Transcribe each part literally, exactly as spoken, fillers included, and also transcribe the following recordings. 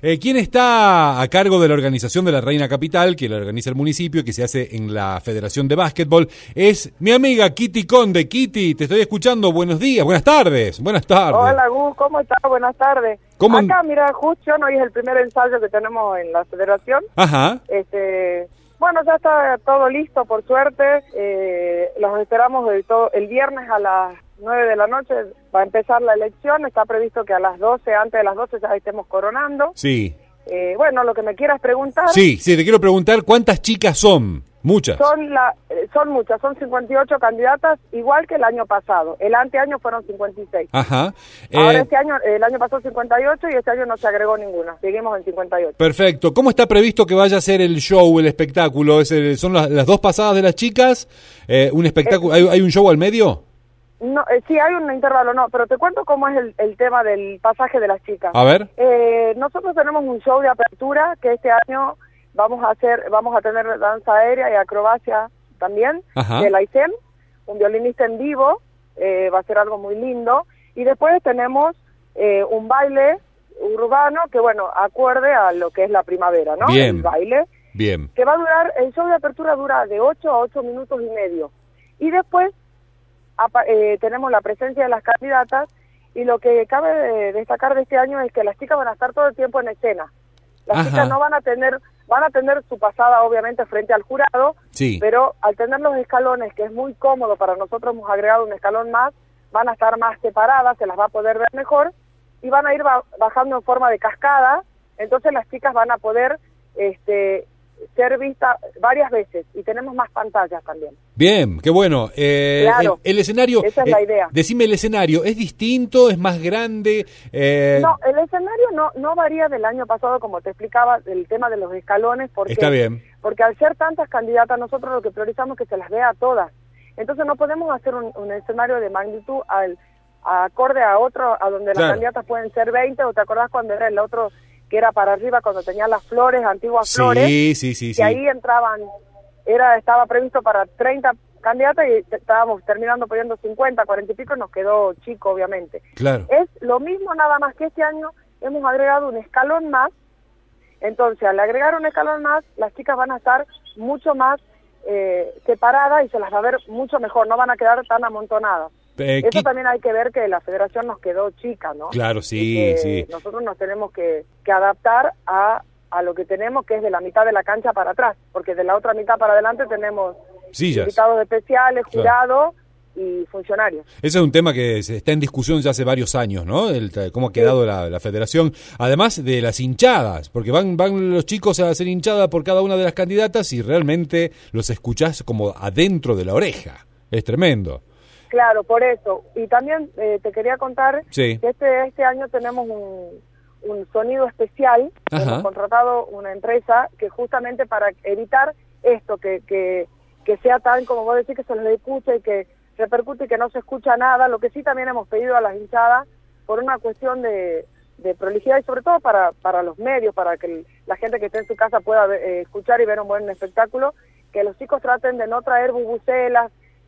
Eh, ¿Quién está a cargo de la organización de la Reina Capital, que la organiza el municipio y que se hace en la Federación de Básquetbol? Es mi amiga Kitty Conde. Kitty, te estoy escuchando. Buenos días, buenas tardes. Buenas tardes. Hola, Gus, ¿cómo estás? Buenas tardes. ¿Cómo? Acá, mira, justo hoy es el primer ensayo que tenemos en la Federación. Ajá. Este, bueno, ya está todo listo, por suerte. Eh, los esperamos el, todo, el viernes a las nueve de la noche. Va a empezar la elección. Está previsto que a las doce, antes de las doce, ya estemos coronando. Sí. Eh, bueno, lo que me quieras preguntar. Sí, sí, te quiero preguntar cuántas chicas son. Muchas. Son la, eh, son muchas, son cincuenta y ocho candidatas, igual que el año pasado. El anteaño fueron cincuenta y seis. Ajá. Ahora Eh, este año, el año pasado cincuenta y ocho y este año no se agregó ninguna. Seguimos en cincuenta y ocho. Perfecto. ¿Cómo está previsto que vaya a ser el show, el espectáculo? ¿Es el- ¿Son las, las dos pasadas de las chicas? Eh, ¿Un espectáculo? ¿Hay, hay un show al medio? No, eh, sí, hay un intervalo, no, pero te cuento cómo es el, el tema del pasaje de las chicas. A ver. Eh, nosotros tenemos un show de apertura que este año vamos a hacer, vamos a tener danza aérea y acrobacia también, Ajá. de la I C E M, un violinista en vivo, eh, va a ser algo muy lindo, y después tenemos eh, un baile urbano que, bueno, acorde a lo que es la primavera, ¿no? Bien. El baile, Bien. que va a durar, el show de apertura dura de ocho a ocho minutos y medio, y después apa- eh, tenemos la presencia de las candidatas, y lo que cabe de destacar de este año es que las chicas van a estar todo el tiempo en escena. Las Ajá. chicas no van a tener, van a tener su pasada obviamente frente al jurado, Sí. pero al tener los escalones, que es muy cómodo para nosotros, hemos agregado un escalón más, van a estar más separadas, se las va a poder ver mejor, y van a ir ba- bajando en forma de cascada, entonces las chicas van a poder este, ser vistas varias veces, y tenemos más pantallas también. Bien, qué bueno. Eh, Claro. el, el escenario, Esa es la idea. Decime, el escenario, ¿es distinto? ¿Es más grande? Eh, No, el escenario no no varía del año pasado, como te explicaba, el tema de los escalones, porque, Está bien. porque al ser tantas candidatas, nosotros lo que priorizamos es que se las vea a todas. Entonces no podemos hacer un, un escenario de magnitud al a acorde a otro, a donde Claro. las candidatas pueden ser veinte, o te acordás cuando era el otro que era para arriba, cuando tenía las flores, antiguas flores, Sí, sí, sí, que sí. ahí entraban, era estaba previsto para treinta candidatas y te- estábamos terminando poniendo cincuenta, cuarenta y pico, nos quedó chico, obviamente. Claro. Es lo mismo, nada más que este año hemos agregado un escalón más. Entonces, al agregar un escalón más, las chicas van a estar mucho más eh, separadas y se las va a ver mucho mejor, no van a quedar tan amontonadas. Eh, Eso Kit- también hay que ver que la federación nos quedó chica, ¿no? Claro, Y sí, que sí. nosotros nos tenemos que, que adaptar a, a lo que tenemos, que es de la mitad de la cancha para atrás, porque de la otra mitad para adelante tenemos Sillas. invitados especiales, Claro. jurados y funcionarios. Ese es un tema que se está en discusión ya hace varios años, ¿no? El, cómo ha quedado la, la federación. Además de las hinchadas, porque van, van los chicos a hacer hinchada por cada una de las candidatas y realmente los escuchás como adentro de la oreja. Es tremendo. Claro, por eso. Y también eh, te quería contar Sí. que este este año tenemos un, un sonido especial. Ajá. Hemos contratado una empresa que justamente para evitar esto, que, que, que sea tan, como vos decís, que se les escuche y que repercute y que no se escucha nada. Lo que sí también hemos pedido a las hinchadas por una cuestión de, de prolijidad y sobre todo para, para los medios, para que el- la gente que esté en su casa pueda ver- eh, escuchar y ver un buen espectáculo, que los chicos traten de no traer bubucelas,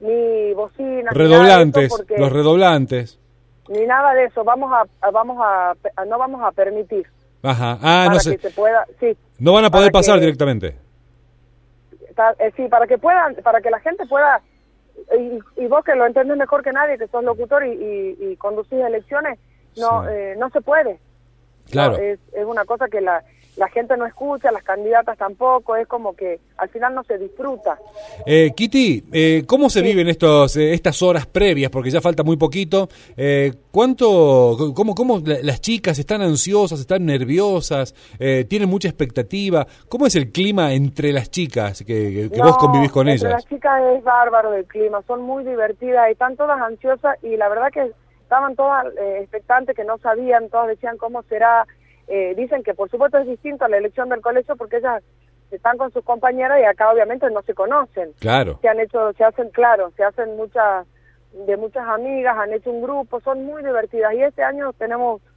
ni bocinas, ni nada de Redoblantes, eso, porque- los redoblantes. ni nada de eso. Vamos a, a- vamos a, a- no vamos a permitir Ajá. Ah, para no que sé. se pueda, sí, No van a poder para pasar que- directamente. ta- eh, sí, para que puedan, para que la gente pueda, y, y vos que lo entendés mejor que nadie, que sos locutor y, y, y conducís elecciones, no, Sí. eh, no se puede. Claro. No, es, es una cosa que la, la gente no escucha, las candidatas tampoco, es como que al final no se disfruta. Eh, Kitty, eh, ¿cómo se Sí. viven estos, eh, estas horas previas? Porque ya falta muy poquito. Eh, ¿Cuánto, cómo, cómo la- las chicas están ansiosas, están nerviosas, eh, tienen mucha expectativa? ¿Cómo es el clima entre las chicas que, que- que No, vos convivís con entre ellas? las chicas es bárbaro el clima, son muy divertidas y están todas ansiosas y la verdad que estaban todas eh, expectantes, que no sabían, todas decían cómo será. Eh, dicen que por supuesto es distinto a la elección del colegio porque ellas están con sus compañeras y acá obviamente no se conocen. Claro. Se han hecho, se hacen, claro, se hacen muchas, de muchas amigas, han hecho un grupo, son muy divertidas y este año tenemos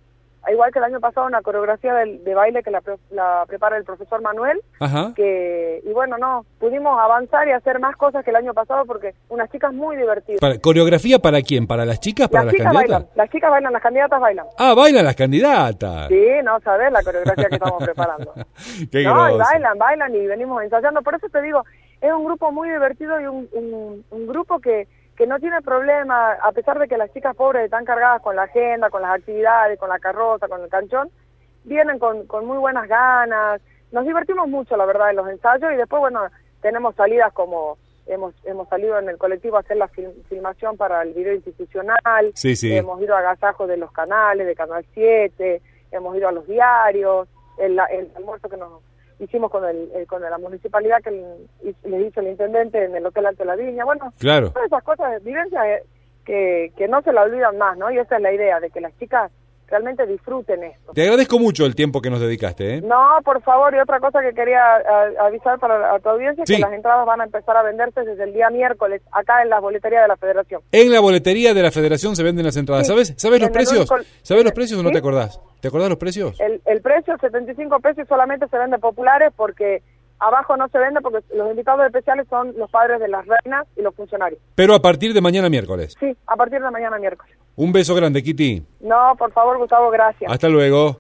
igual que el año pasado, una coreografía de, de baile que la, la prepara el profesor Manuel. Ajá. Que y bueno, no, pudimos avanzar y hacer más cosas que el año pasado porque unas chicas muy divertidas. Para, ¿Coreografía para quién? ¿Para las chicas? ¿Para las, las chicas candidatas? Bailan, las chicas bailan, las candidatas bailan. Ah, bailan las candidatas. Sí, no sabes la coreografía que estamos preparando. Qué no, groso. y bailan, bailan y venimos ensayando. Por eso te digo, es un grupo muy divertido y un, un, un grupo que, que no tiene problema, a pesar de que las chicas pobres están cargadas con la agenda, con las actividades, con la carroza, con el canchón, vienen con, con muy buenas ganas. Nos divertimos mucho, la verdad, en los ensayos y después, bueno, tenemos salidas como... Hemos hemos salido en el colectivo a hacer la film, filmación para el video institucional, sí, sí. Hemos ido a agasajos de los canales, de Canal siete, hemos ido a los diarios, el, el almuerzo que nos hicimos con el, el con la municipalidad que el, les hizo el intendente en el Hotel Alto de la Viña, bueno, claro. Todas esas cosas, vivencias que, que no se la olvidan más, ¿no? Y esa es la idea, de que las chicas realmente disfruten esto. Te agradezco mucho el tiempo que nos dedicaste, ¿eh? No, por favor, y otra cosa que quería a, avisar para la, a tu audiencia es sí. que las entradas van a empezar a venderse desde el día miércoles, acá en la boletería de la Federación. En la boletería de la Federación se venden las entradas. Sí. ¿Sabes ¿Sabes los precios? Único... ¿Sabes los precios o no ¿Sí? te acordás? ¿Te acordás los precios? El, el precio, setenta y cinco pesos, solamente se vende populares porque abajo no se vende porque los invitados especiales son los padres de las reinas y los funcionarios. Pero a partir de mañana miércoles. Sí, a partir de mañana miércoles. Un beso grande, Kitty. No, por favor, Gustavo, gracias. Hasta luego.